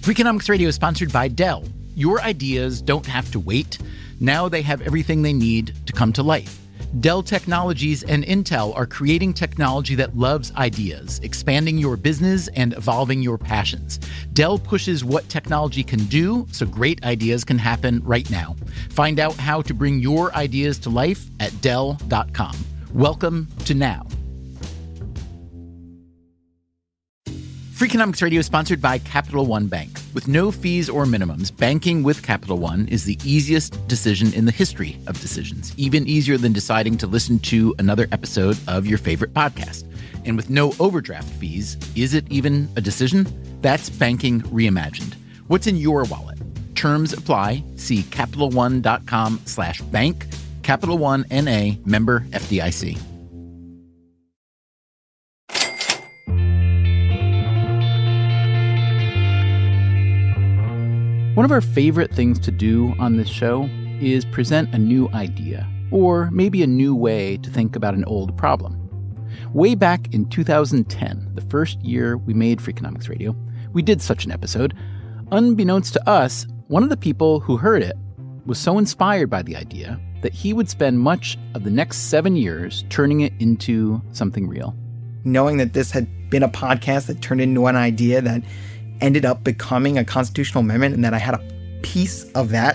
Freakonomics Radio is sponsored by Dell. Your ideas don't have to wait. Now they have everything they need to come to life. Dell Technologies and Intel are creating technology that loves ideas, expanding your business and evolving your passions. Dell pushes what technology can do so great ideas can happen right now. Find out how to bring your ideas to life at Dell.com. Welcome to Now. Freakonomics Radio is sponsored by Capital One Bank. With no fees or minimums, banking with Capital One is the easiest decision in the history of decisions, even easier than deciding to listen to another episode of your favorite podcast. And with no overdraft fees, is it even a decision? That's banking reimagined. What's in your wallet? Terms apply. See CapitalOne.com/bank. Capital One N.A. member FDIC. One of our favorite things to do on this show is present a new idea, or maybe a new way to think about an old problem. Way back in 2010, the first year we made Freakonomics Radio, we did such an episode. Unbeknownst to us, one of the people who heard it was so inspired by the idea that he would spend much of the next 7 years turning it into something real. Knowing that this had been a podcast that turned into an idea that ended up becoming a constitutional amendment and that I had a piece of that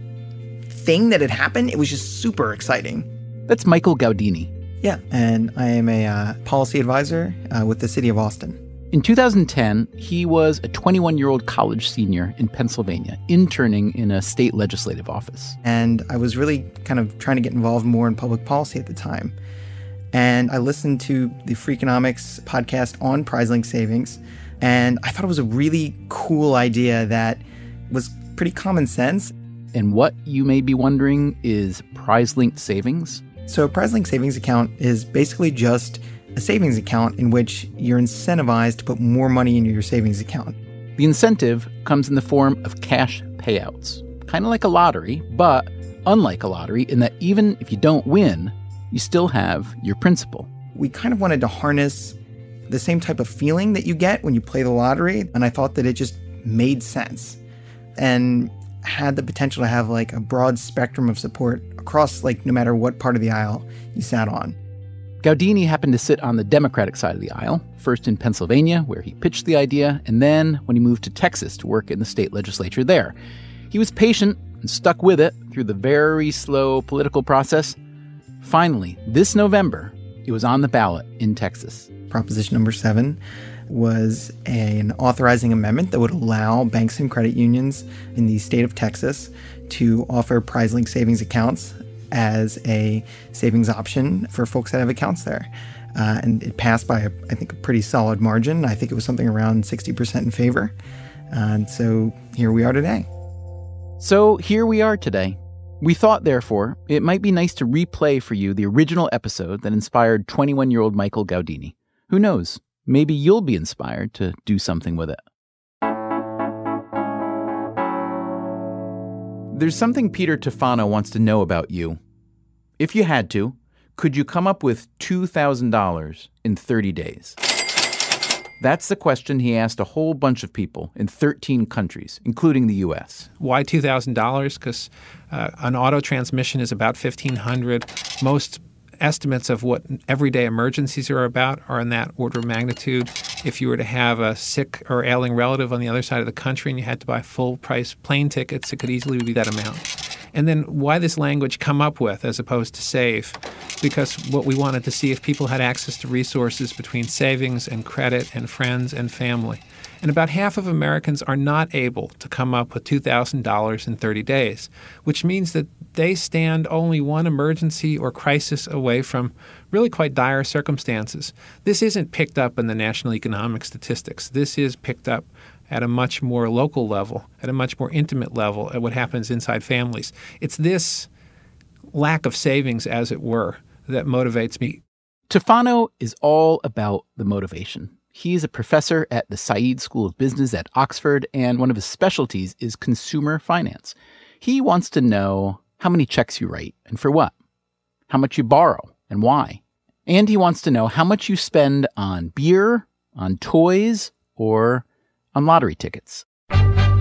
thing that had happened, it was just super exciting. That's Michael Gaudini. Yeah, and I am a policy advisor with the city of Austin. In 2010, he was a 21-year-old college senior in Pennsylvania, interning in a state legislative office. And I was really kind of trying to get involved more in public policy at the time. And I listened to the Freakonomics podcast on prize-linked savings, and I thought it was a really cool idea that was pretty common sense. And what you may be wondering is prize-linked savings? So a prize-linked savings account is basically just a savings account in which you're incentivized to put more money into your savings account. The incentive comes in the form of cash payouts, kind of like a lottery, but unlike a lottery in that even if you don't win, you still have your principal. We kind of wanted to harness the same type of feeling that you get when you play the lottery, and I thought that it just made sense and had the potential to have like a broad spectrum of support across like no matter what part of the aisle you sat on. Gaudini happened to sit on the Democratic side of the aisle, first in Pennsylvania, where he pitched the idea, and then when he moved to Texas to work in the state legislature there. He was patient and stuck with it through the very slow political process. Finally, this November, it was on the ballot in Texas. Proposition number 7 was an authorizing amendment that would allow banks and credit unions in the state of Texas to offer prize-linked savings accounts as a savings option for folks that have accounts there. And it passed by, I think, a pretty solid margin. I think it was something around 60% in favor. And so here we are today. We thought, therefore, it might be nice to replay for you the original episode that inspired 21-year-old Michael Gaudini. Who knows? Maybe you'll be inspired to do something with it. There's something Peter Tufano wants to know about you. If you had to, could you come up with $2,000 in 30 days? That's the question he asked a whole bunch of people in 13 countries, including the U.S. Why $2,000? Because an auto transmission is about $1,500. Most estimates of what everyday emergencies are about are in that order of magnitude. If you were to have a sick or ailing relative on the other side of the country and you had to buy full-price plane tickets, it could easily be that amount. And then why this language come up with as opposed to save? Because what we wanted to see if people had access to resources between savings and credit and friends and family. And about half of Americans are not able to come up with $2,000 in 30 days, which means that they stand only one emergency or crisis away from really quite dire circumstances. This isn't picked up in the national economic statistics. This is picked up at a much more local level, at a much more intimate level, at what happens inside families. It's this lack of savings, as it were, that motivates me. Tufano is all about the motivation. He's a professor at the Said School of Business at Oxford, and one of his specialties is consumer finance. He wants to know how many checks you write and for what, how much you borrow and why. And he wants to know how much you spend on beer, on toys, or on lottery tickets.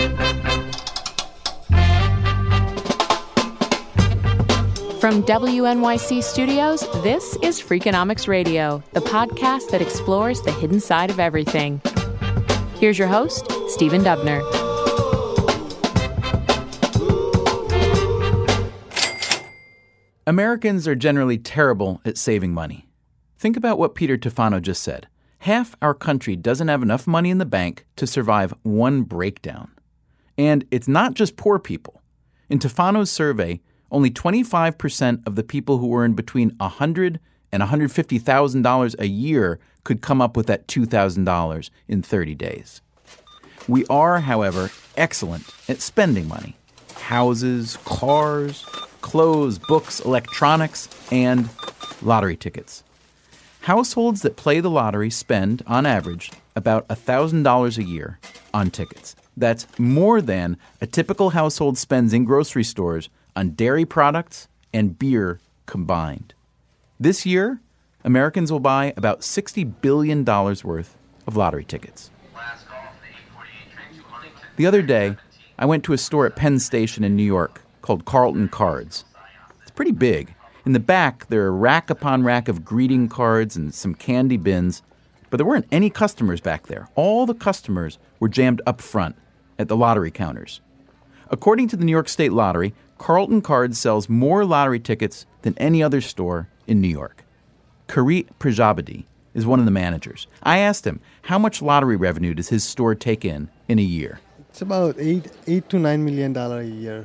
From WNYC Studios, this is Freakonomics Radio, the podcast that explores the hidden side of everything. Here's your host, Stephen Dubner. Americans are generally terrible at saving money. Think about what Peter Tufano just said. Half our country doesn't have enough money in the bank to survive one breakdown. And it's not just poor people. In Tufano's survey, only 25% of the people who earn between $100,000 and $150,000 a year could come up with that $2,000 in 30 days. We are, however, excellent at spending money. Houses, cars, clothes, books, electronics, and lottery tickets. Households that play the lottery spend, on average, about $1,000 a year on tickets. That's more than a typical household spends in grocery stores on dairy products and beer combined. This year, Americans will buy about $60 billion worth of lottery tickets. The other day, I went to a store at Penn Station in New York called Carlton Cards. It's pretty big. In the back, there are rack upon rack of greeting cards and some candy bins, but there weren't any customers back there. All the customers were jammed up front at the lottery counters. According to the New York State Lottery, Carlton Cards sells more lottery tickets than any other store in New York. Karit Prajabadi is one of the managers. I asked him, how much lottery revenue does his store take in a year? It's about $8 to $9 million a year.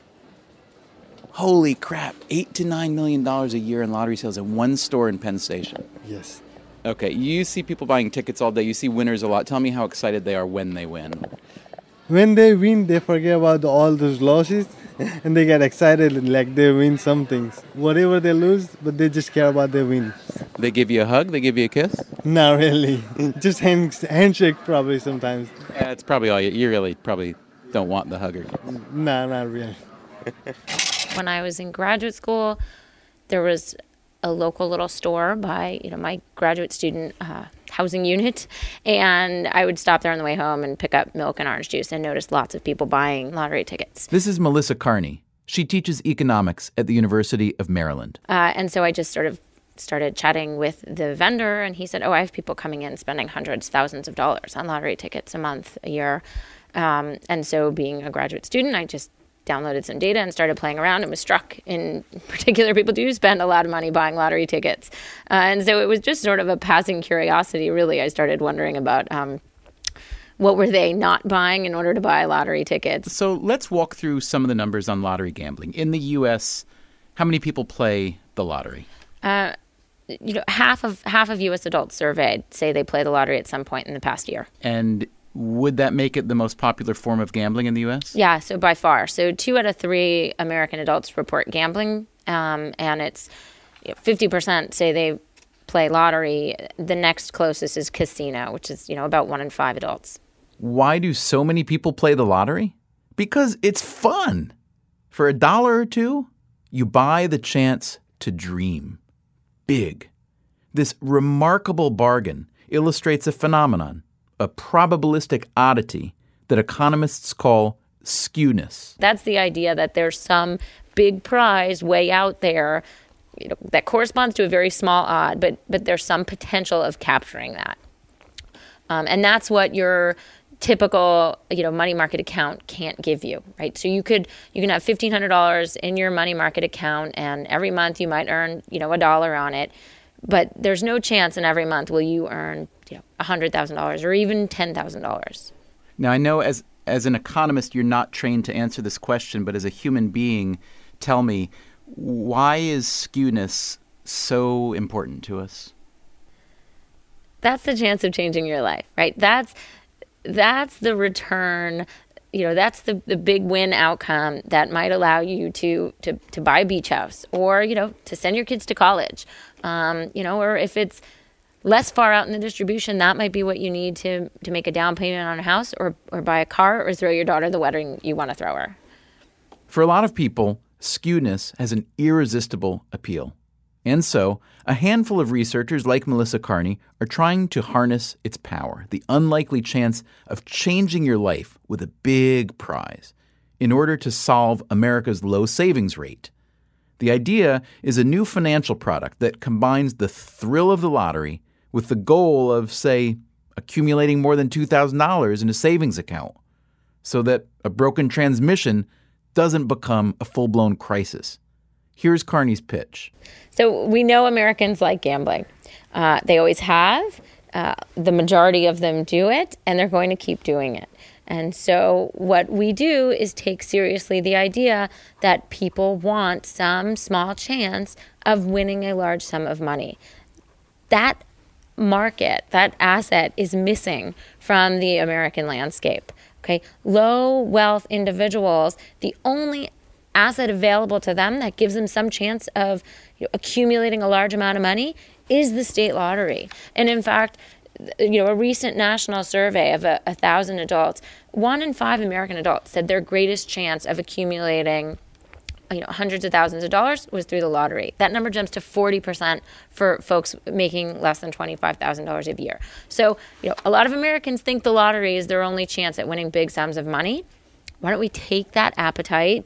Holy crap, $8 to $9 million a year in lottery sales in one store in Penn Station. Yes. Okay, you see people buying tickets all day. You see winners a lot. Tell me how excited they are when they win. When they win, they forget about all those losses and they get excited like they win some things. Whatever they lose, but they just care about their win. They give you a hug? They give you a kiss? Not really. Just handshake probably sometimes. That's probably all you really probably don't want the hugger. No, not really. When I was in graduate school, there was a local little store by my graduate student housing unit, and I would stop there on the way home and pick up milk and orange juice and notice lots of people buying lottery tickets. This is Melissa Carney. She teaches economics at the University of Maryland. And so I just sort of started chatting with the vendor, and he said, I have people coming in spending hundreds, thousands of dollars on lottery tickets a month, a year. And so being a graduate student, I just downloaded some data and started playing around and was struck in particular people do spend a lot of money buying lottery tickets. And so it was just sort of a passing curiosity, really. I started wondering about what were they not buying in order to buy lottery tickets. So let's walk through some of the numbers on lottery gambling. In the U.S., how many people play the lottery? Half of U.S. adults surveyed say they play the lottery at some point in the past year. And would that make it the most popular form of gambling in the U.S.? Yeah, so by far. So 2 out of 3 American adults report gambling, and it's 50% say they play lottery. The next closest is casino, which is about 1 in 5 adults. Why do so many people play the lottery? Because it's fun. For $1 or $2, you buy the chance to dream big. This remarkable bargain illustrates a phenomenon, a probabilistic oddity that economists call skewness. That's the idea that there's some big prize way out there that corresponds to a very small odd, but there's some potential of capturing that. And that's what your typical money market account can't give you, right? So you can have $1,500 in your money market account, and every month you might earn $1 on it, but there's no chance in every month will you earn $100,000 or even $10,000. Now, I know as an economist, you're not trained to answer this question, but as a human being, tell me, why is skewness so important to us? That's the chance of changing your life, right? That's the return, that's the big win outcome that might allow you to buy a beach house or, to send your kids to college, or if it's less far out in the distribution, that might be what you need to make a down payment on a house or buy a car or throw your daughter the wedding you want to throw her. For a lot of people, skewness has an irresistible appeal. And so, a handful of researchers like Melissa Carney are trying to harness its power, the unlikely chance of changing your life with a big prize, in order to solve America's low savings rate. The idea is a new financial product that combines the thrill of the lottery with the goal of, say, accumulating more than $2,000 in a savings account, so that a broken transmission doesn't become a full-blown crisis. Here's Carney's pitch. So we know Americans like gambling. They always have. The majority of them do it, and they're going to keep doing it. And so what we do is take seriously the idea that people want some small chance of winning a large sum of money. That market, that asset is missing from the American landscape. Okay, low wealth individuals, the only asset available to them that gives them some chance of accumulating a large amount of money is the state lottery. And in fact, a recent national survey of 1,000 adults, 1 in 5 American adults said their greatest chance of accumulating hundreds of thousands of dollars was through the lottery. That number jumps to 40% for folks making less than $25,000 a year. So, a lot of Americans think the lottery is their only chance at winning big sums of money. Why don't we take that appetite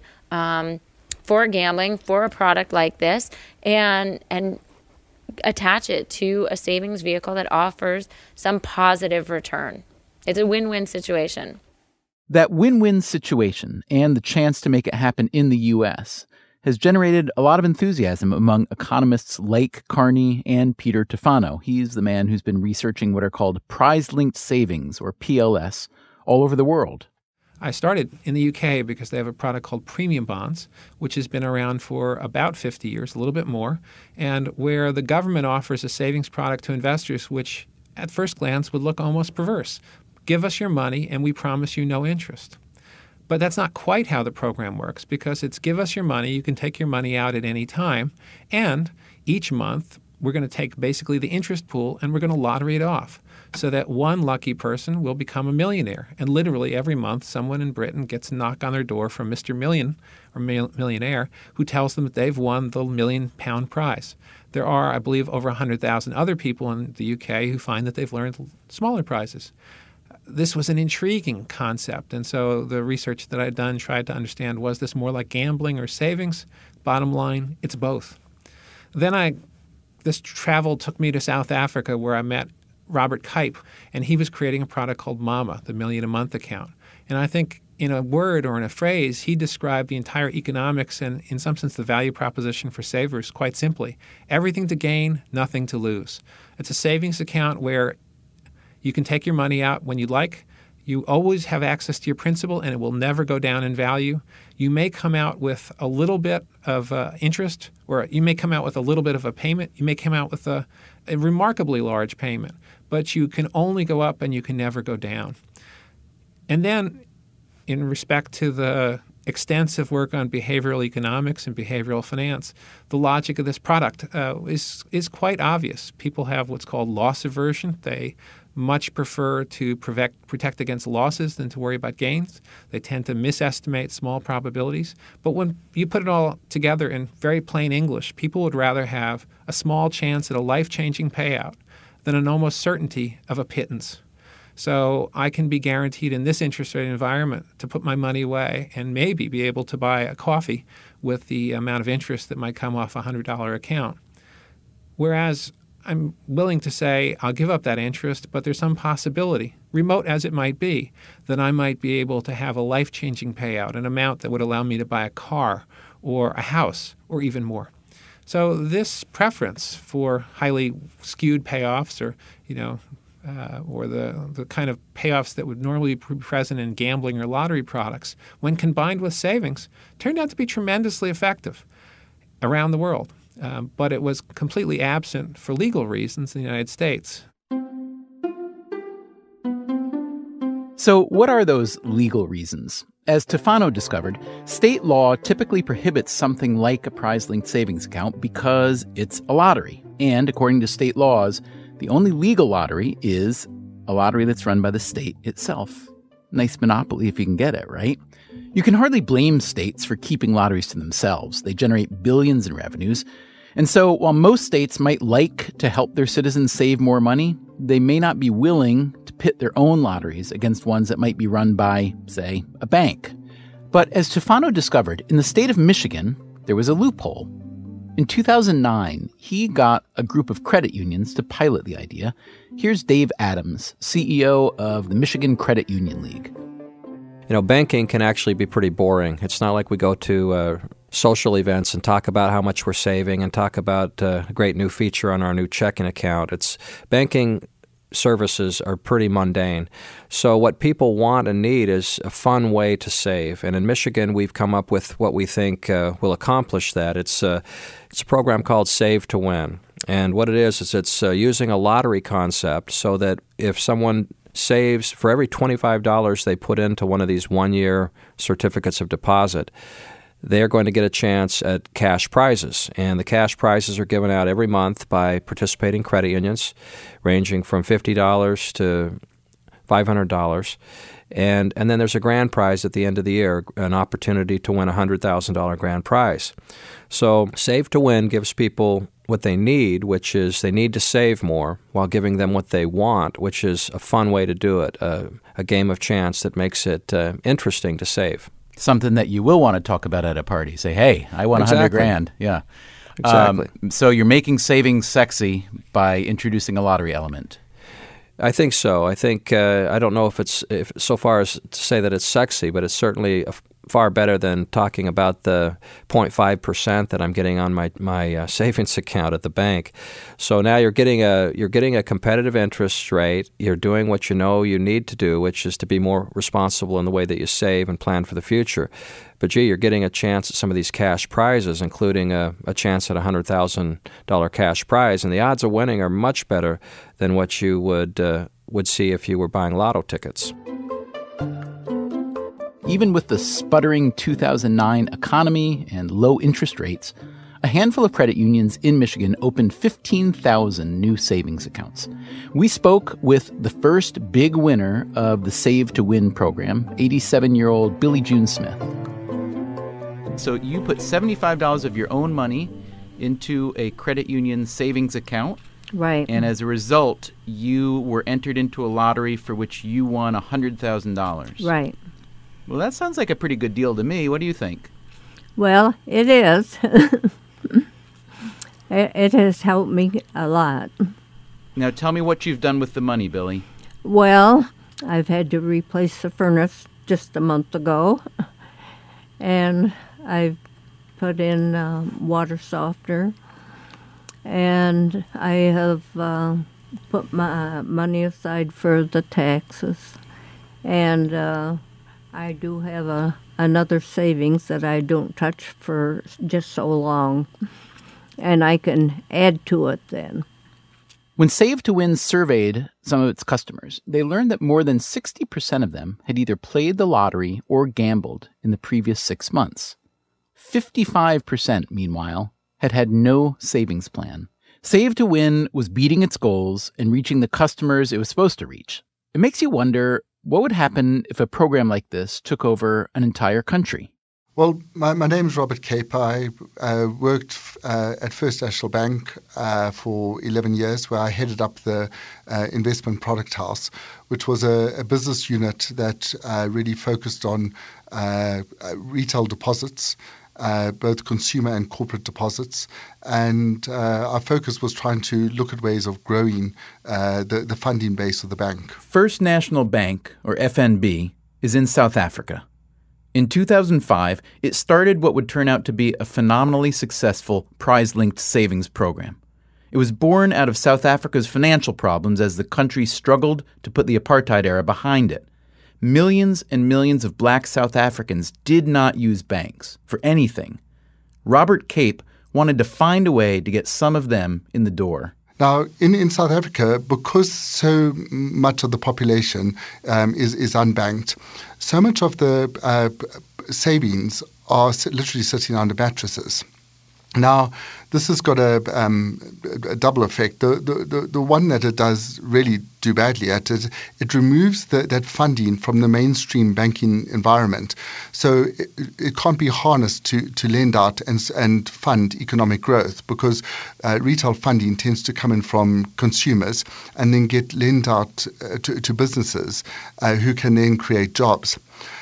for gambling, for a product like this, and attach it to a savings vehicle that offers some positive return? It's a win-win situation. That win-win situation and the chance to make it happen in the U.S. has generated a lot of enthusiasm among economists like Carney and Peter Tufano. He's the man who's been researching what are called prize-linked savings, or PLS, all over the world. I started in the UK because they have a product called premium bonds, which has been around for about 50 years, a little bit more, and where the government offers a savings product to investors which at first glance would look almost perverse. Give us your money and we promise you no interest. But that's not quite how the program works, because it's give us your money, you can take your money out at any time, and each month we're going to take basically the interest pool and we're going to lottery it off so that one lucky person will become a millionaire. And literally every month someone in Britain gets a knock on their door from Mr. Million or millionaire who tells them that they've won the £1 million prize. There are, I believe, over 100,000 other people in the UK who find that they've learned smaller prizes. This was an intriguing concept, and so the research that I'd done tried to understand, was this more like gambling or savings? Bottom line, it's both. Then this travel took me to South Africa, where I met Robert Kipe, and he was creating a product called Mama, the $1 million a month account. And I think in a word or in a phrase, he described the entire economics and, in some sense, the value proposition for savers quite simply. Everything to gain, nothing to lose. It's a savings account where you can take your money out when you like. You always have access to your principal, and it will never go down in value. You may come out with a little bit of interest, or you may come out with a little bit of a payment. You may come out with a remarkably large payment, but you can only go up and you can never go down. And then, in respect to the extensive work on behavioral economics and behavioral finance, the logic of this product is quite obvious. People have what's called loss aversion. They much prefer to protect against losses than to worry about gains. They tend to misestimate small probabilities. But when you put it all together in very plain English, people would rather have a small chance at a life-changing payout than an almost certainty of a pittance. So I can be guaranteed in this interest rate environment to put my money away and maybe be able to buy a coffee with the amount of interest that might come off a $100 account. Whereas I'm willing to say I'll give up that interest, but there's some possibility, remote as it might be, that I might be able to have a life-changing payout, an amount that would allow me to buy a car or a house or even more. So this preference for highly skewed payoffs, or or the kind of payoffs that would normally be present in gambling or lottery products, when combined with savings, turned out to be tremendously effective around the world. But it was completely absent for legal reasons in the United States. So what are those legal reasons? As Tufano discovered, state law typically prohibits something like a prize-linked savings account because it's a lottery. And according to state laws, the only legal lottery is a lottery that's run by the state itself. Nice monopoly if you can get it, right? You can hardly blame states for keeping lotteries to themselves. They generate billions in revenues, And so while most states might like to help their citizens save more money, they may not be willing to pit their own lotteries against ones that might be run by, say, a bank. But as Tufano discovered, in the state of Michigan, there was a loophole. In 2009, he got a group of credit unions to pilot the idea. Here's Dave Adams, CEO of the Michigan Credit Union League. Banking can actually be pretty boring. It's not like we go to social events and talk about how much we're saving and talk about a great new feature on our new checking account. Banking services are pretty mundane. So what people want and need is a fun way to save. And in Michigan, we've come up with what we think will accomplish that. It's a program called Save to Win. And what it is it's using a lottery concept so that if someone saves for every $25 they put into one of these one-year certificates of deposit, they're going to get a chance at cash prizes. And the cash prizes are given out every month by participating credit unions, ranging from $50 to $500. And then there's a grand prize at the end of the year, an opportunity to win a $100,000 grand prize. So Save to Win gives people what they need, which is they need to save more, while giving them what they want, which is a fun way to do it, a game of chance that makes it interesting to save. Something that you will want to talk about at a party. Say, hey, I won $100,000. Yeah. Exactly. So you're making savings sexy by introducing a lottery element. I think so. I think I don't know if so far as to say that it's sexy, but it's certainly far better than talking about the 0.5% that I'm getting on my savings account at the bank. So now you're getting a competitive interest rate. You're doing what you know you need to do, which is to be more responsible in the way that you save and plan for the future. But you're getting a chance at some of these cash prizes, including a chance at a $100,000 cash prize, and the odds of winning are much better than what you would see if you were buying lotto tickets. Even with the sputtering 2009 economy and low interest rates, a handful of credit unions in Michigan opened 15,000 new savings accounts. We spoke with the first big winner of the Save to Win program, 87-year-old Billy June Smith. So you put $75 of your own money into a credit union savings account. Right. And as a result, you were entered into a lottery for which you won $100,000. Right. Well, that sounds like a pretty good deal to me. What do you think? Well, it is. It has helped me a lot. Now, tell me what you've done with the money, Billy. Well, I've had to replace the furnace just a month ago, and I've put in water softener, and I have put my money aside for the taxes, and I do have another savings that I don't touch for just so long, and I can add to it then. When Save to Win surveyed some of its customers, they learned that more than 60% of them had either played the lottery or gambled in the previous 6 months. 55%, meanwhile, had no savings plan. Save to Win was beating its goals and reaching the customers it was supposed to reach. It makes you wonder, what would happen if a program like this took over an entire country? Well, my name is Robert Cape. I worked at First National Bank for 11 years, where I headed up the investment product house, which was a business unit that really focused on retail deposits, both consumer and corporate deposits. And our focus was trying to look at ways of growing the funding base of the bank. First National Bank, or FNB, is in South Africa. In 2005, it started what would turn out to be a phenomenally successful prize-linked savings program. It was born out of South Africa's financial problems as the country struggled to put the apartheid era behind it. Millions and millions of black South Africans did not use banks for anything. Robert Cape wanted to find a way to get some of them in the door. Now, in South Africa, because so much of the population is unbanked, so much of the savings are literally sitting under mattresses. Now, this has got a double effect. The one that it does really do badly at it removes that funding from the mainstream banking environment. So it can't be harnessed to lend out and fund economic growth, because retail funding tends to come in from consumers and then get lent out to businesses who can then create jobs.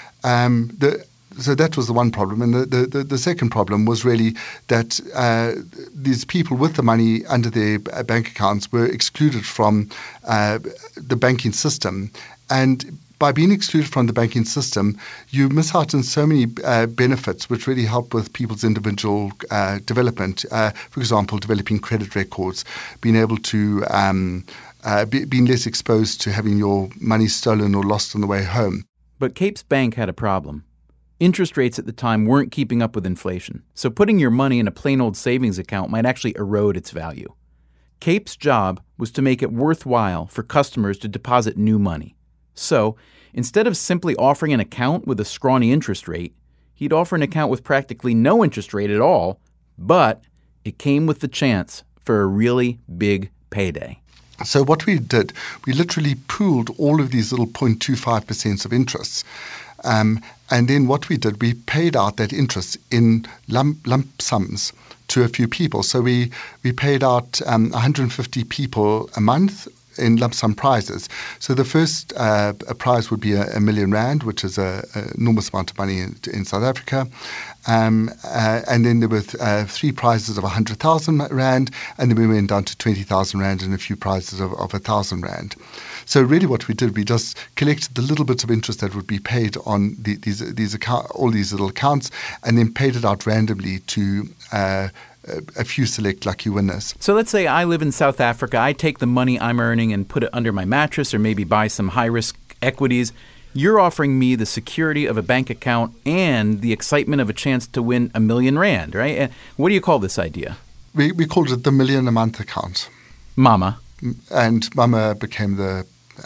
So that was the one problem. And the second problem was really that these people with the money under their bank accounts were excluded from the banking system. And by being excluded from the banking system, you miss out on so many benefits which really help with people's individual development. For example, developing credit records, being able to being less exposed to having your money stolen or lost on the way home. But Capes Bank had a problem. Interest rates at the time weren't keeping up with inflation, so putting your money in a plain old savings account might actually erode its value. Capes' job was to make it worthwhile for customers to deposit new money. So, instead of simply offering an account with a scrawny interest rate, he'd offer an account with practically no interest rate at all, but it came with the chance for a really big payday. So what we did, we literally pooled all of these little 0.25% of interests. And then what we did, we paid out that interest in lump sums to a few people. So we paid out 150 people a month in lump sum prizes. So the first prize would be R1 million, which is an enormous amount of money in South Africa. And then there were 3 prizes of 100,000 rand, and then we went down to 20,000 rand and a few prizes of 1,000 rand. So really what we did, we just collected the little bits of interest that would be paid on all these little accounts, and then paid it out randomly to a few select lucky winners. So let's say I live in South Africa. I take the money I'm earning and put it under my mattress, or maybe buy some high-risk equities. You're offering me the security of a bank account and the excitement of a chance to win R1 million, right? What do you call this idea? We called it the Million a Month account. Mama. And Mama became the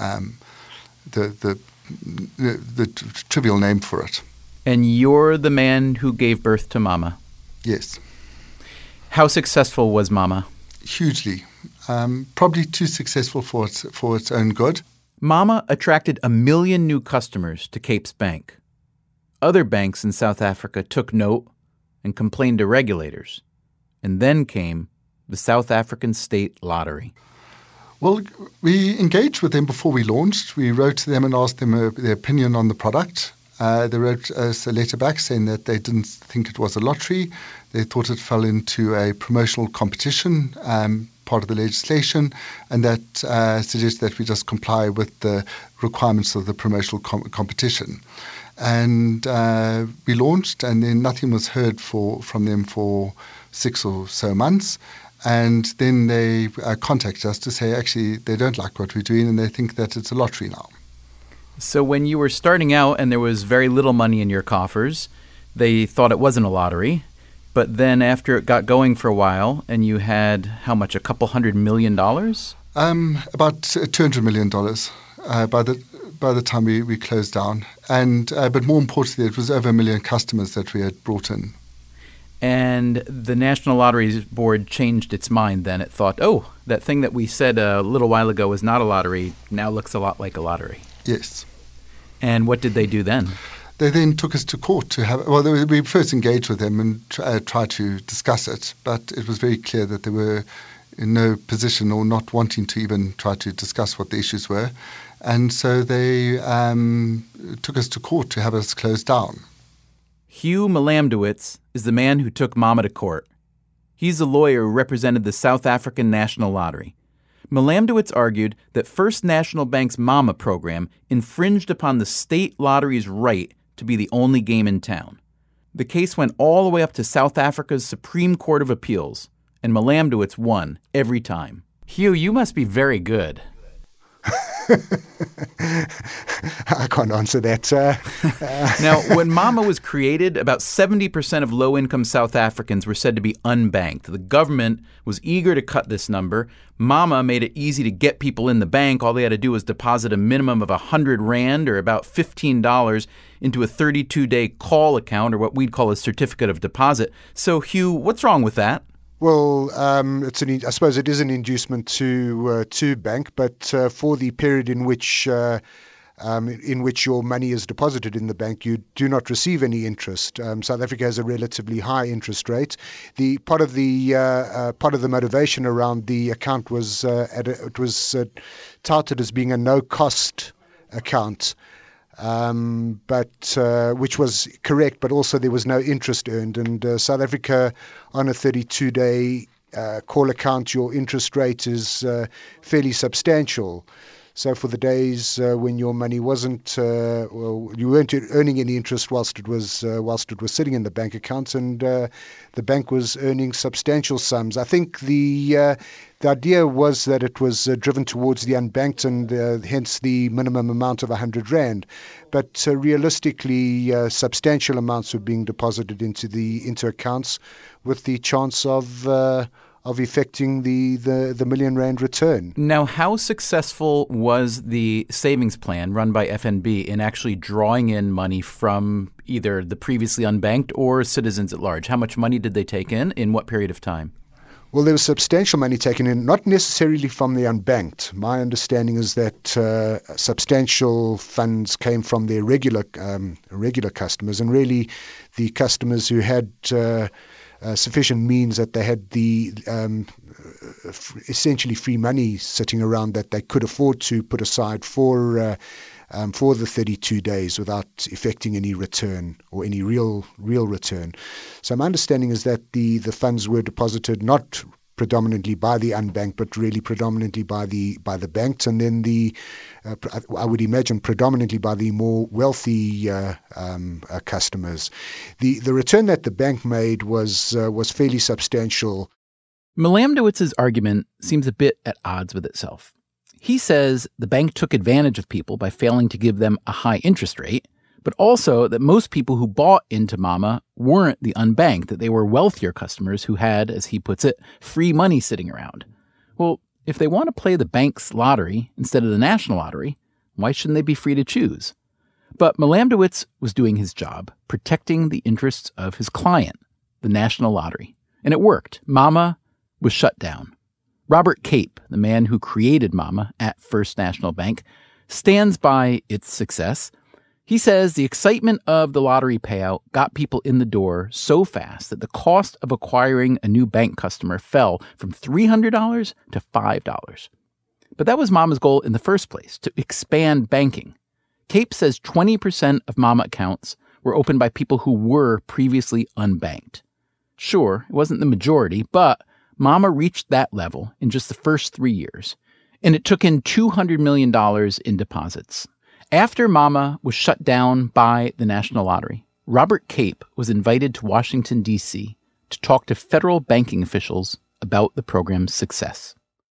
trivial name for it. And you're the man who gave birth to Mama. Yes. How successful was Mama? Hugely. Probably too successful for its own good. Mama attracted 1 million new customers to Capes Bank. Other banks in South Africa took note and complained to regulators. And then came the South African State Lottery. Well, we engaged with them before we launched. We wrote to them and asked them their opinion on the product. They wrote us a letter back saying that they didn't think it was a lottery. They thought it fell into a promotional competition, part of the legislation, and that suggests that we just comply with the requirements of the promotional competition. And we launched, and then nothing was heard from them for 6 or so months. And then they contacted us to say, actually, they don't like what we're doing and they think that it's a lottery now. So when you were starting out and there was very little money in your coffers, they thought it wasn't a lottery. But then after it got going for a while and you had, how much, a couple $100 million? About $200 million by the time we closed down. And but more importantly, it was over 1 million customers that we had brought in. And the National Lottery Board changed its mind then. It thought, oh, that thing that we said a little while ago was not a lottery now looks a lot like a lottery. Yes. And what did they do then? They then took us to court to have. Well, we first engaged with them and tried to discuss it, but it was very clear that they were in no position or not wanting to even try to discuss what the issues were, and so they took us to court to have us closed down. Hugh Mlamdowitz is the man who took Mama to court. He's the lawyer who represented the South African National Lottery. Mlamdowitz argued that First National Bank's Mama program infringed upon the state lottery's right to be the only game in town. The case went all the way up to South Africa's Supreme Court of Appeals, and Mlamdowitz won every time. Hugh, you must be very good. I can't answer that. Now, when Mama was created, about 70% of low-income South Africans were said to be unbanked. The government was eager to cut this number. Mama made it easy to get people in the bank. All they had to do was deposit a minimum of 100 Rand, or about $15, into a 32-day call account, or what we'd call a certificate of deposit. So, Hugh, what's wrong with that? Well, I suppose it is an inducement to bank, but for the period in which your money is deposited in the bank, you do not receive any interest. South Africa has a relatively high interest rate. The part of the motivation around the account was touted as being a no-cost account. Which was correct, but also there was no interest earned. And South Africa, on a 32-day call account, your interest rate is fairly substantial. So for the days when your money wasn't, you weren't earning any interest whilst it was sitting in the bank accounts, and the bank was earning substantial sums. I think the idea was that it was driven towards the unbanked, and hence the minimum amount of 100 Rand. But realistically, substantial amounts were being deposited into accounts, with the chance of effecting the R1 million return. Now, how successful was the savings plan run by FNB in actually drawing in money from either the previously unbanked or citizens at large? How much money did they take in what period of time? Well, there was substantial money taken in, not necessarily from the unbanked. My understanding is that substantial funds came from their regular customers, and really the customers who had sufficient means, that they had the essentially free money sitting around that they could afford to put aside for the 32 days without effecting any return or any real return. So my understanding is that the funds were deposited not predominantly by the unbanked, but really predominantly by the banked, and then I would imagine predominantly by the more wealthy customers. The return that the bank made was fairly substantial. Mlamdowicz' argument seems a bit at odds with itself. He says the bank took advantage of people by failing to give them a high interest rate, but also that most people who bought into Mama weren't the unbanked, that they were wealthier customers who had, as he puts it, free money sitting around. Well, if they want to play the bank's lottery instead of the national lottery, why shouldn't they be free to choose? But Mlamdowicz was doing his job, protecting the interests of his client, the national lottery. And it worked. Mama was shut down. Robert Cape, the man who created Mama at First National Bank, stands by its success. He says the excitement of the lottery payout got people in the door so fast that the cost of acquiring a new bank customer fell from $300 to $5. But that was Mama's goal in the first place, to expand banking. Cape says 20% of Mama accounts were opened by people who were previously unbanked. Sure, it wasn't the majority, but Mama reached that level in just the first 3 years, and it took in $200 million in deposits. After Mama was shut down by the National Lottery, Robert Cape was invited to Washington, D.C. to talk to federal banking officials about the program's success.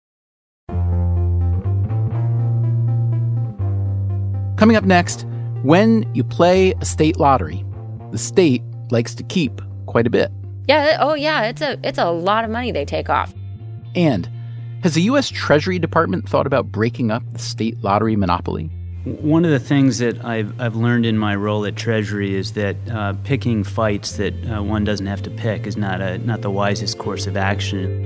Coming up next, when you play a state lottery, the state likes to keep quite a bit. Yeah, oh yeah, it's a lot of money they take off. And has the U.S. Treasury Department thought about breaking up the state lottery monopoly? One of the things that I've learned in my role at Treasury is that picking fights that one doesn't have to pick is not the wisest course of action.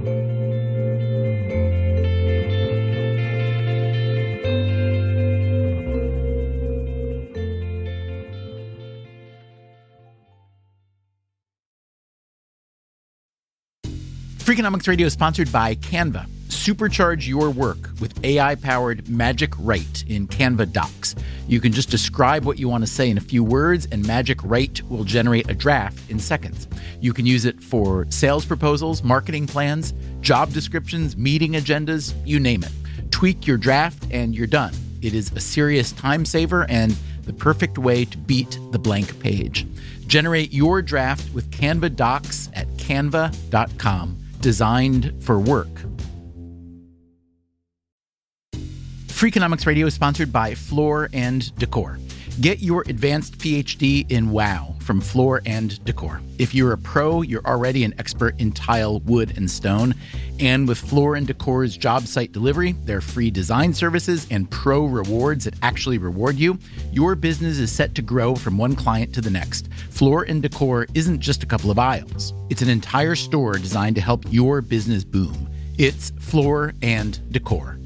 Freakonomics Radio is sponsored by Canva. Supercharge your work with AI-powered Magic Write in Canva Docs. You can just describe what you want to say in a few words, and Magic Write will generate a draft in seconds. You can use it for sales proposals, marketing plans, job descriptions, meeting agendas, you name it. Tweak your draft and you're done. It is a serious time saver and the perfect way to beat the blank page. Generate your draft with Canva Docs at canva.com. Designed for work. Freakonomics Radio is sponsored by Floor & Decor. Get your advanced PhD in WOW from Floor & Decor. If you're a pro, you're already an expert in tile, wood, and stone. And with Floor & Decor's job site delivery, their free design services, and pro rewards that actually reward you, your business is set to grow from one client to the next. Floor & Decor isn't just a couple of aisles. It's an entire store designed to help your business boom. It's Floor & Decor.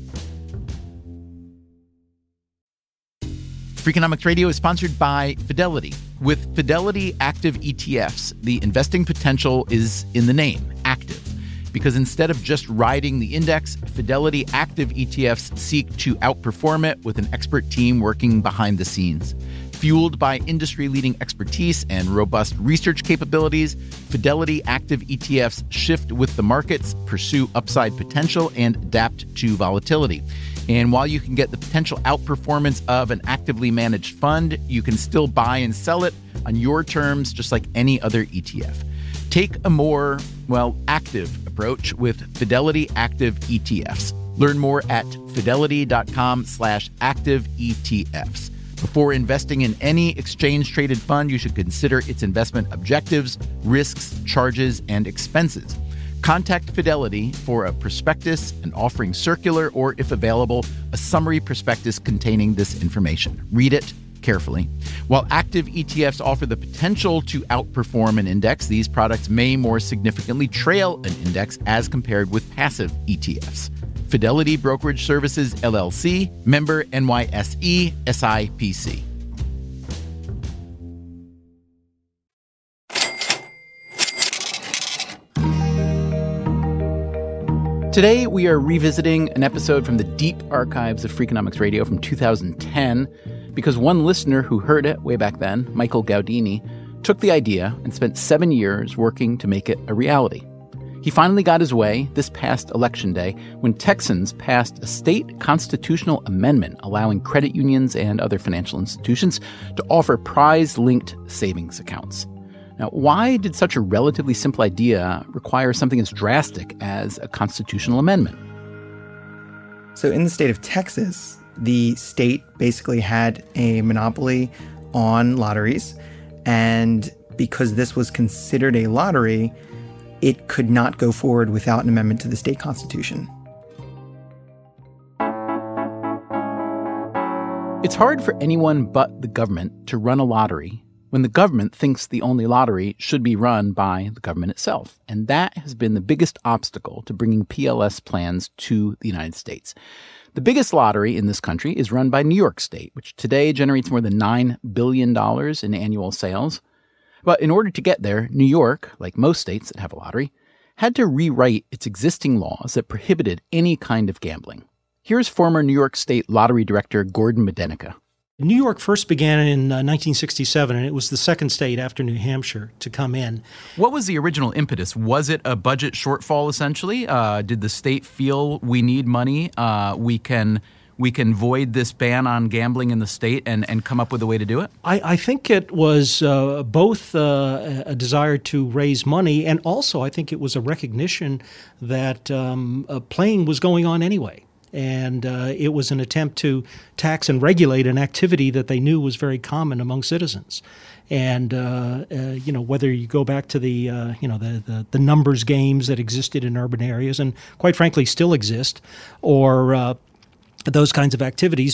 Freakonomics Radio is sponsored by Fidelity. With Fidelity Active ETFs, the investing potential is in the name, active. Because instead of just riding the index, Fidelity Active ETFs seek to outperform it with an expert team working behind the scenes. Fueled by industry-leading expertise and robust research capabilities, Fidelity Active ETFs shift with the markets, pursue upside potential, and adapt to volatility. And while you can get the potential outperformance of an actively managed fund, you can still buy and sell it on your terms, just like any other ETF. Take a more, active approach with Fidelity Active ETFs. Learn more at fidelity.com/active ETFs. Before investing in any exchange-traded fund, you should consider its investment objectives, risks, charges, and expenses. Contact Fidelity for a prospectus, an offering circular, or, if available, a summary prospectus containing this information. Read it carefully. While active ETFs offer the potential to outperform an index, these products may more significantly trail an index as compared with passive ETFs. Fidelity Brokerage Services, LLC, member NYSE, SIPC. Today, we are revisiting an episode from the deep archives of Freakonomics Radio from 2010, because one listener who heard it way back then, Michael Gaudini, took the idea and spent 7 years working to make it a reality. He finally got his way this past Election Day when Texans passed a state constitutional amendment allowing credit unions and other financial institutions to offer prize-linked savings accounts. Now, why did such a relatively simple idea require something as drastic as a constitutional amendment? So in the state of Texas, the state basically had a monopoly on lotteries. And because this was considered a lottery, it could not go forward without an amendment to the state constitution. It's hard for anyone but the government to run a lottery when the government thinks the only lottery should be run by the government itself. And that has been the biggest obstacle to bringing PLS plans to the United States. The biggest lottery in this country is run by New York State, which today generates more than $9 billion in annual sales. But in order to get there, New York, like most states that have a lottery, had to rewrite its existing laws that prohibited any kind of gambling. Here's former New York State Lottery Director Gordon Medenica. New York first began in 1967, and it was the second state after New Hampshire to come in. What was the original impetus? Was it a budget shortfall, essentially? Did the state feel we need money? We can void this ban on gambling in the state and come up with a way to do it? I think it was both a desire to raise money, and also I think it was a recognition that playing was going on anyway. And it was an attempt to tax and regulate an activity that they knew was very common among citizens. And whether you go back to the numbers games that existed in urban areas and quite frankly still exist, or those kinds of activities,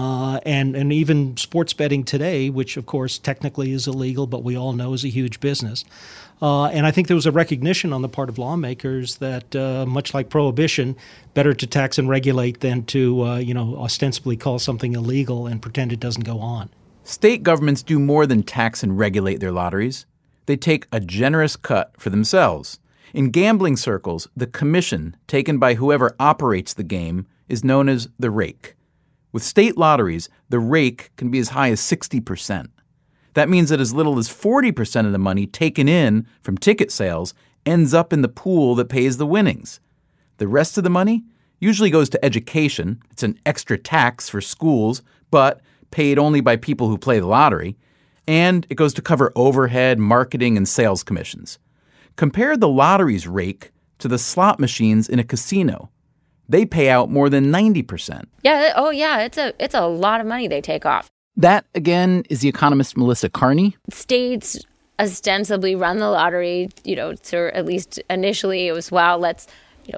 and even sports betting today, which of course technically is illegal, but we all know is a huge business. And I think there was a recognition on the part of lawmakers that, much like prohibition, better to tax and regulate than to, ostensibly call something illegal and pretend it doesn't go on. State governments do more than tax and regulate their lotteries. They take a generous cut for themselves. In gambling circles, the commission taken by whoever operates the game is known as the rake. With state lotteries, the rake can be as high as 60%. That means that as little as 40% of the money taken in from ticket sales ends up in the pool that pays the winnings. The rest of the money usually goes to education. It's an extra tax for schools, but paid only by people who play the lottery. And it goes to cover overhead, marketing, and sales commissions. Compare the lottery's rake to the slot machines in a casino. They pay out more than 90%. Yeah. Oh, yeah. It's a lot of money they take off. That, again, is the economist Melissa Carney. States ostensibly run the lottery, to at least initially it was, well, let's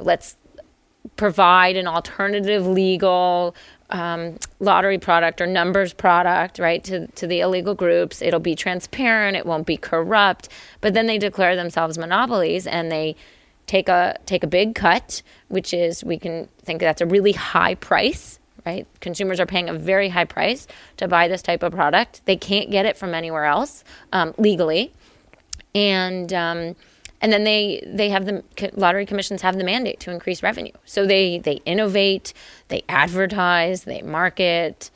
provide an alternative legal lottery product or numbers product, right, to the illegal groups. It'll be transparent. It won't be corrupt. But then they declare themselves monopolies and they take a big cut, which is, we can think that's a really high price, right? Consumers are paying a very high price to buy this type of product. They can't get it from anywhere else legally. And then they have the lottery commissions have the mandate to increase revenue. So they innovate, they advertise, they market.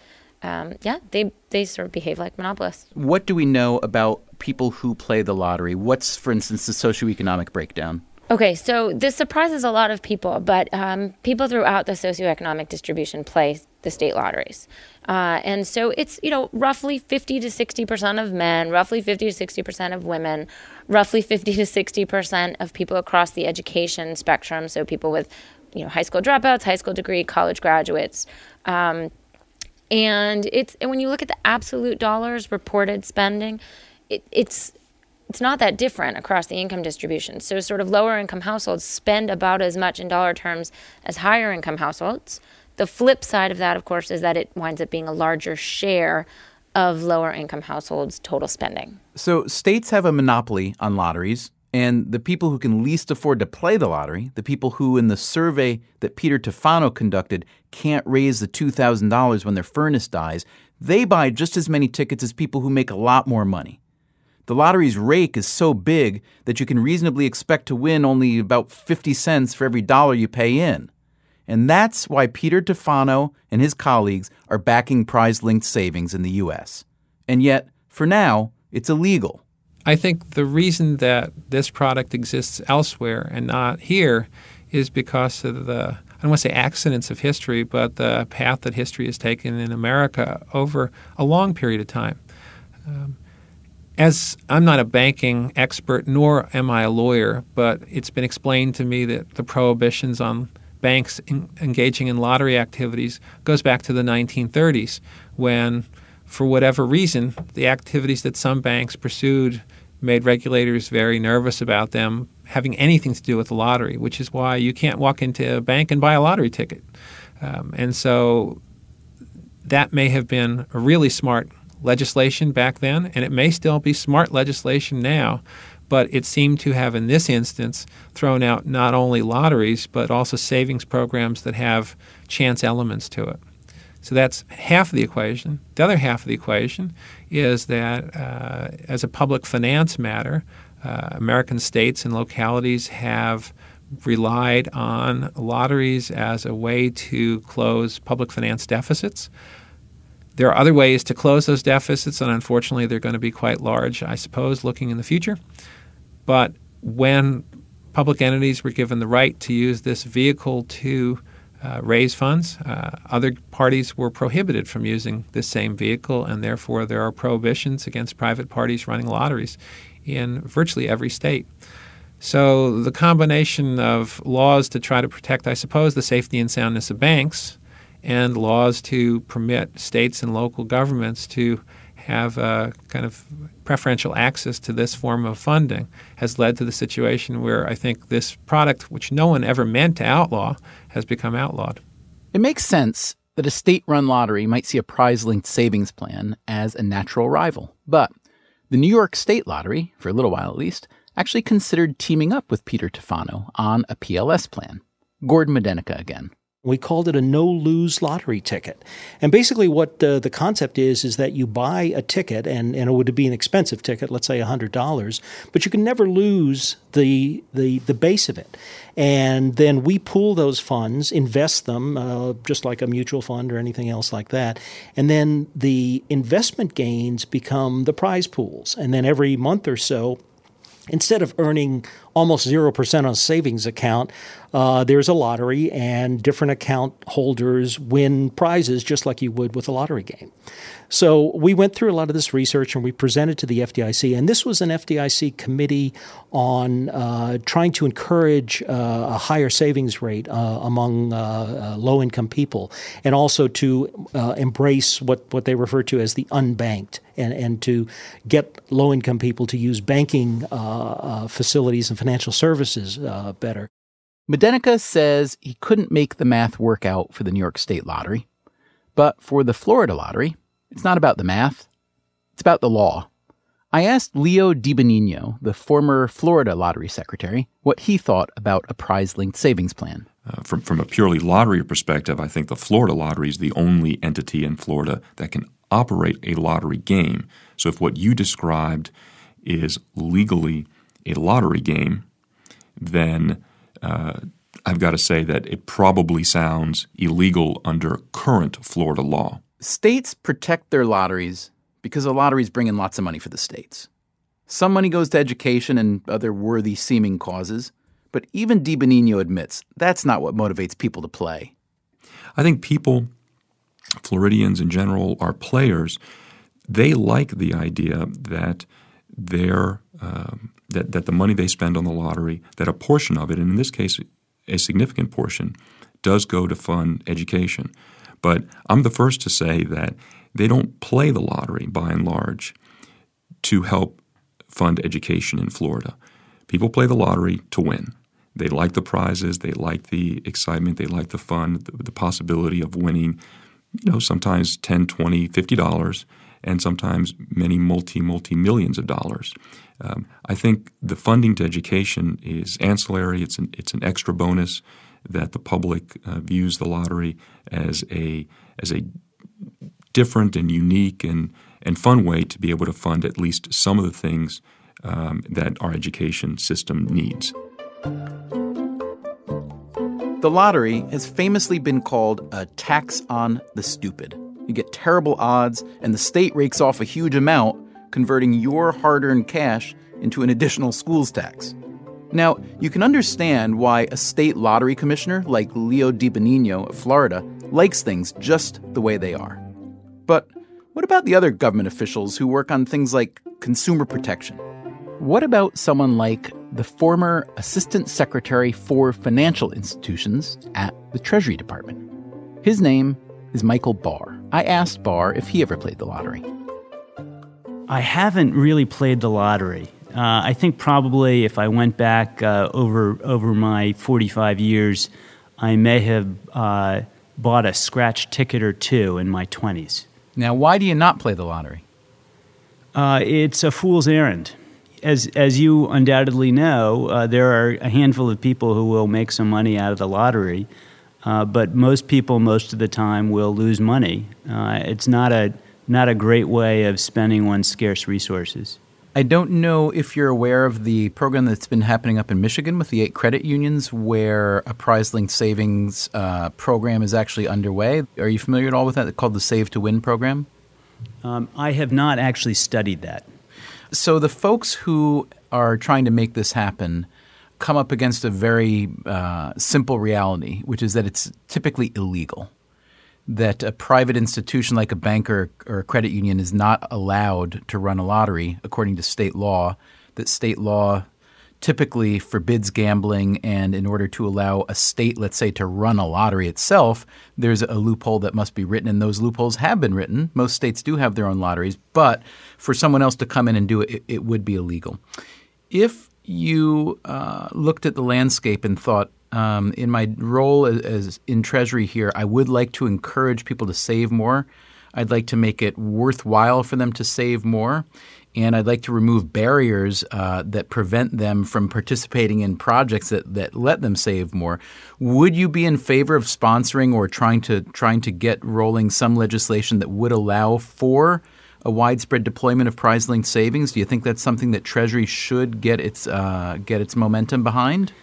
They sort of behave like monopolists. What do we know about people who play the lottery? What's, for instance, the socioeconomic breakdown? Okay, so this surprises a lot of people, but people throughout the socioeconomic distribution play the state lotteries. And so it's, roughly 50 to 60% of men, roughly 50 to 60% of women, roughly 50 to 60% of people across the education spectrum, so people with, high school dropouts, high school degree, college graduates. And when you look at the absolute dollars reported spending, it's not that different across the income distribution. So sort of lower income households spend about as much in dollar terms as higher income households. The flip side of that, of course, is that it winds up being a larger share of lower income households' total spending. So states have a monopoly on lotteries, and the people who can least afford to play the lottery, the people who in the survey that Peter Tufano conducted can't raise the $2,000 when their furnace dies, they buy just as many tickets as people who make a lot more money. The lottery's rake is so big that you can reasonably expect to win only about 50 cents for every dollar you pay in. And that's why Peter Tufano and his colleagues are backing prize-linked savings in the U.S. And yet, for now, it's illegal. I think the reason that this product exists elsewhere and not here is because of I don't want to say accidents of history, but the path that history has taken in America over a long period of time. As I'm not a banking expert, nor am I a lawyer, but it's been explained to me that the prohibitions on banks engaging in lottery activities goes back to the 1930s, when, for whatever reason, the activities that some banks pursued made regulators very nervous about them having anything to do with the lottery, which is why you can't walk into a bank and buy a lottery ticket. And so that may have been a really smart legislation back then, and it may still be smart legislation now, but it seemed to have, in this instance, thrown out not only lotteries, but also savings programs that have chance elements to it. So that's half of the equation. The other half of the equation is that as a public finance matter, American states and localities have relied on lotteries as a way to close public finance deficits. There are other ways to close those deficits, and unfortunately they're going to be quite large, I suppose, looking in the future. But when public entities were given the right to use this vehicle to raise funds, other parties were prohibited from using this same vehicle, and therefore there are prohibitions against private parties running lotteries in virtually every state. So the combination of laws to try to protect, I suppose, the safety and soundness of banks, and laws to permit states and local governments to have kind of preferential access to this form of funding has led to the situation where I think this product, which no one ever meant to outlaw, has become outlawed. It makes sense that a state-run lottery might see a prize-linked savings plan as a natural rival. But the New York State Lottery, for a little while at least, actually considered teaming up with Peter Tufano on a PLS plan. Gordon Medenica again. We called it a no-lose lottery ticket. And basically what the concept is that you buy a ticket, and it would be an expensive ticket, let's say $100, but you can never lose the base of it. And then we pool those funds, invest them, just like a mutual fund or anything else like that. And then the investment gains become the prize pools. And then every month or so, instead of earning almost 0% on a savings account, there's a lottery, and different account holders win prizes just like you would with a lottery game. So we went through a lot of this research and we presented to the FDIC, and this was an FDIC committee on trying to encourage a higher savings rate among low-income people, and also to embrace what they refer to as the unbanked, and to get low-income people to use banking facilities and financial services better. Medenica says he couldn't make the math work out for the New York State Lottery. But for the Florida Lottery, it's not about the math. It's about the law. I asked Leo DiBenigno, the former Florida Lottery Secretary, what he thought about a prize-linked savings plan. From a purely lottery perspective, I think the Florida Lottery is the only entity in Florida that can operate a lottery game. So if what you described is legally a lottery game, then I've got to say that it probably sounds illegal under current Florida law. States protect their lotteries because the lotteries bring in lots of money for the states. Some money goes to education and other worthy-seeming causes, but even DiBenigno admits that's not what motivates people to play. I think people, Floridians in general, are players. They like the idea that that the money they spend on the lottery, that a portion of it, and in this case a significant portion, does go to fund education. But I'm the first to say that they don't play the lottery, by and large, to help fund education in Florida. People play the lottery to win. They like the prizes. They like the excitement. They like the fun, the possibility of winning, sometimes $10, $20, $50, and sometimes many multi-millions of dollars. I think the funding to education is ancillary. It's an extra bonus that the public views the lottery as a different and unique and fun way to be able to fund at least some of the things that our education system needs. The lottery has famously been called a tax on the stupid. You get terrible odds, and the state rakes off a huge amount, converting your hard-earned cash into an additional schools tax. Now, you can understand why a state lottery commissioner like Leo DiBenigno of Florida likes things just the way they are. But what about the other government officials who work on things like consumer protection? What about someone like the former Assistant Secretary for Financial Institutions at the Treasury Department? His name is Michael Barr. I asked Barr if he ever played the lottery. I haven't really played the lottery. I think probably if I went back over my 45 years, I may have bought a scratch ticket or two in my 20s. Now, why do you not play the lottery? It's a fool's errand. As you undoubtedly know, there are a handful of people who will make some money out of the lottery, but most people, most of the time, will lose money. It's not a great way of spending one's scarce resources. I don't know if you're aware of the program that's been happening up in Michigan with the 8 credit unions, where a prize-linked savings program is actually underway. Are you familiar at all with that? It's called the Save to Win program. I have not actually studied that. So the folks who are trying to make this happen come up against a very simple reality, which is that it's typically illegal, that a private institution like a bank or a credit union is not allowed to run a lottery according to state law, that state law typically forbids gambling, and in order to allow a state, let's say, to run a lottery itself, there's a loophole that must be written, and those loopholes have been written. Most states do have their own lotteries, but for someone else to come in and do it, it would be illegal. If you looked at the landscape and thought, in my role as in Treasury here, I would like to encourage people to save more. I'd like to make it worthwhile for them to save more. And I'd like to remove barriers that prevent them from participating in projects that let them save more. Would you be in favor of sponsoring or trying to get rolling some legislation that would allow for a widespread deployment of prize-linked savings? Do you think that's something that Treasury should get its momentum behind?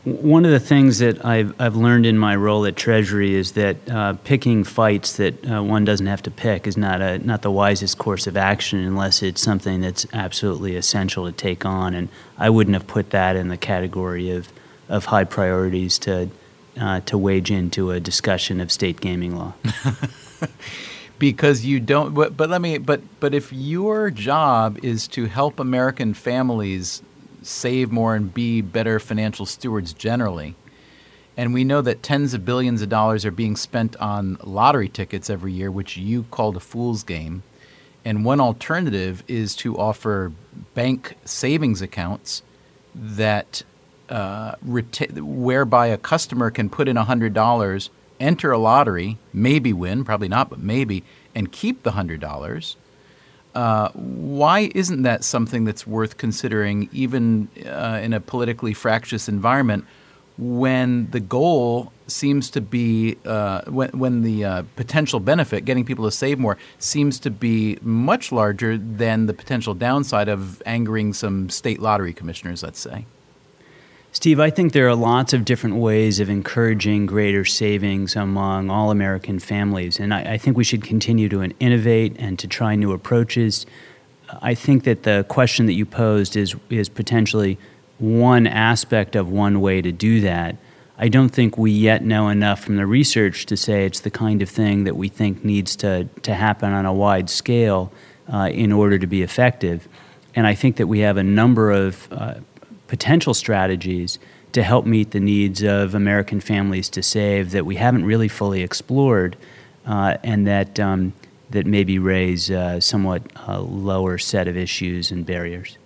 One of the things that I've learned in my role at Treasury is that picking fights that one doesn't have to pick is not the wisest course of action unless it's something that's absolutely essential to take on. And I wouldn't have put that in the category of high priorities to wage into a discussion of state gaming law. Because you don't. But if your job is to help American families save more and be better financial stewards generally, and we know that tens of billions of dollars are being spent on lottery tickets every year, which you called a fool's game, and one alternative is to offer bank savings accounts that whereby a customer can put in $100, enter a lottery, maybe win, probably not, but maybe, and keep the $100. Why isn't that something that's worth considering even in a politically fractious environment when the goal seems to be when the potential benefit, getting people to save more, seems to be much larger than the potential downside of angering some state lottery commissioners, let's say? Steve, I think there are lots of different ways of encouraging greater savings among all American families, and I think we should continue to innovate and to try new approaches. I think that the question that you posed is potentially one aspect of one way to do that. I don't think we yet know enough from the research to say it's the kind of thing that we think needs to happen on a wide scale in order to be effective. And I think that we have a number of potential strategies to help meet the needs of American families to save that we haven't really fully explored, and that maybe raise somewhat lower set of issues and barriers.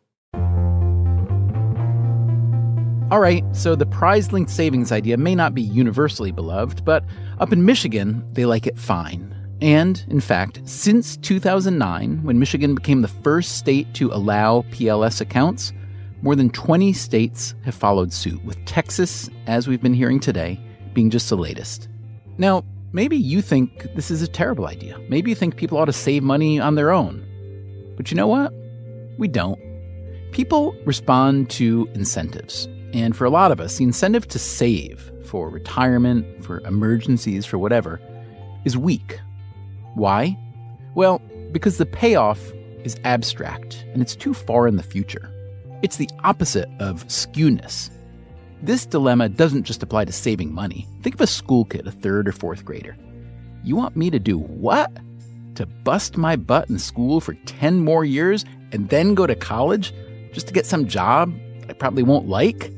All right, so the prize-linked savings idea may not be universally beloved, but up in Michigan, they like it fine. And, in fact, since 2009, when Michigan became the first state to allow PLS accounts, more than 20 states have followed suit, with Texas, as we've been hearing today, being just the latest. Now, maybe you think this is a terrible idea. Maybe you think people ought to save money on their own. But you know what? We don't. People respond to incentives. And for a lot of us, the incentive to save for retirement, for emergencies, for whatever, is weak. Why? Well, because the payoff is abstract and it's too far in the future. It's the opposite of skewness. This dilemma doesn't just apply to saving money. Think of a school kid, a third or fourth grader. You want me to do what? To bust my butt in school for 10 more years and then go to college just to get some job I probably won't like?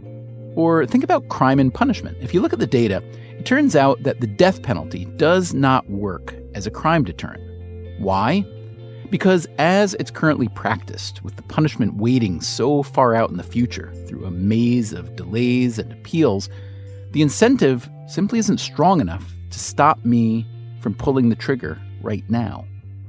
Or think about crime and punishment. If you look at the data, it turns out that the death penalty does not work as a crime deterrent. Why? Because as it's currently practiced, with the punishment waiting so far out in the future through a maze of delays and appeals, the incentive simply isn't strong enough to stop me from pulling the trigger right now.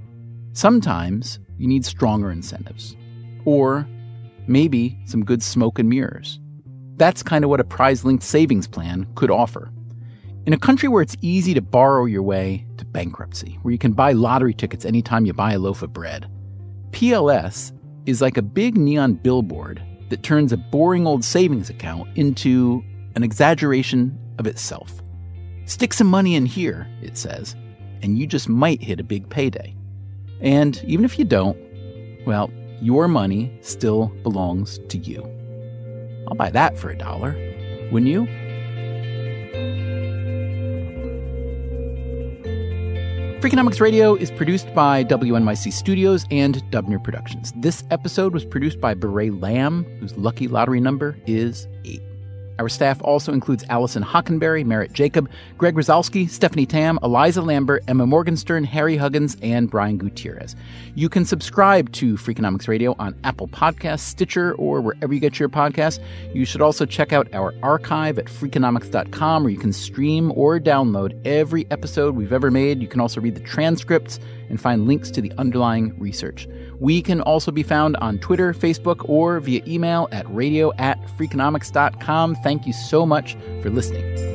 Sometimes you need stronger incentives, or maybe some good smoke and mirrors. That's kind of what a prize-linked savings plan could offer. In a country where it's easy to borrow your way to bankruptcy, where you can buy lottery tickets anytime you buy a loaf of bread, PLS is like a big neon billboard that turns a boring old savings account into an exaggeration of itself. Stick some money in here, it says, and you just might hit a big payday. And even if you don't, well, your money still belongs to you. I'll buy that for $1, wouldn't you? Freakonomics Radio is produced by WNYC Studios and Dubner Productions. This episode was produced by Beret Lamb, whose lucky lottery number is 8. Our staff also includes Allison Hockenberry, Merritt Jacob, Greg Rosalski, Stephanie Tam, Eliza Lambert, Emma Morgenstern, Harry Huggins, and Brian Gutierrez. You can subscribe to Freakonomics Radio on Apple Podcasts, Stitcher, or wherever you get your podcasts. You should also check out our archive at Freakonomics.com, where you can stream or download every episode we've ever made. You can also read the transcripts and find links to the underlying research. We can also be found on Twitter, Facebook, or via email at radio@freakonomics.com. Thank you so much for listening.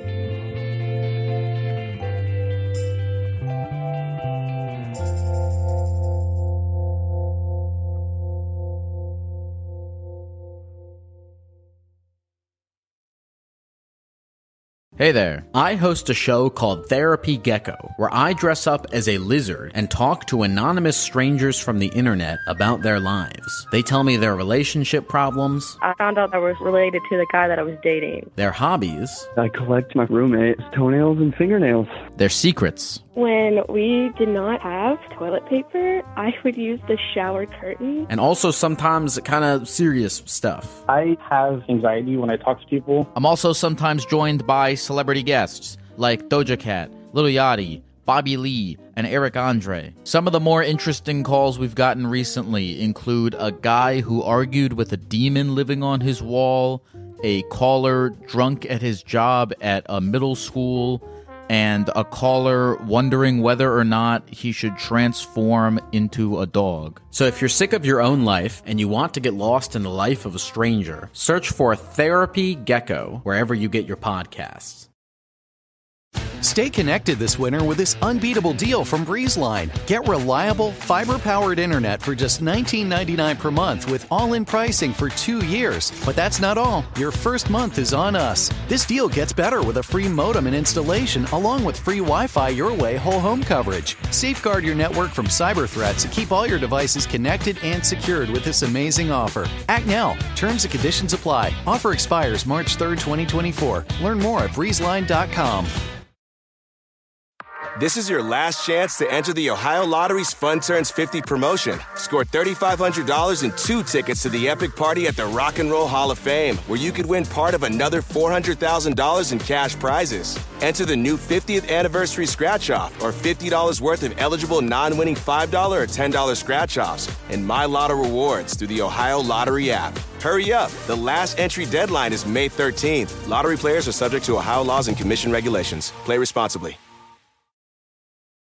Hey there. I host a show called Therapy Gecko, where I dress up as a lizard and talk to anonymous strangers from the internet about their lives. They tell me their relationship problems. I found out I was related to the guy that I was dating. Their hobbies. I collect my roommate's toenails and fingernails. Their secrets. When we did not have toilet paper, I would use the shower curtain. And also sometimes kind of serious stuff. I have anxiety when I talk to people. I'm also sometimes joined by celebrity guests like Doja Cat, Lil Yachty, Bobby Lee, and Eric Andre. Some of the more interesting calls we've gotten recently include a guy who argued with a demon living on his wall, a caller drunk at his job at a middle school, and a caller wondering whether or not he should transform into a dog. So if you're sick of your own life and you want to get lost in the life of a stranger, search for Therapy Gecko wherever you get your podcasts. Stay connected this winter with this unbeatable deal from BreezeLine. Get reliable, fiber-powered internet for just $19.99 per month with all-in pricing for 2 years. But that's not all. Your first month is on us. This deal gets better with a free modem and installation, along with free Wi-Fi Your Way whole home coverage. Safeguard your network from cyber threats and keep all your devices connected and secured with this amazing offer. Act now. Terms and conditions apply. Offer expires March 3rd, 2024. Learn more at breezeline.com. This is your last chance to enter the Ohio Lottery's Fun Turns 50 promotion. Score $3,500 and 2 tickets to the epic party at the Rock and Roll Hall of Fame, where you could win part of another $400,000 in cash prizes. Enter the new 50th anniversary scratch-off or $50 worth of eligible non-winning $5 or $10 scratch-offs and My Lotto rewards through the Ohio Lottery app. Hurry up. The last entry deadline is May 13th. Lottery players are subject to Ohio laws and commission regulations. Play responsibly.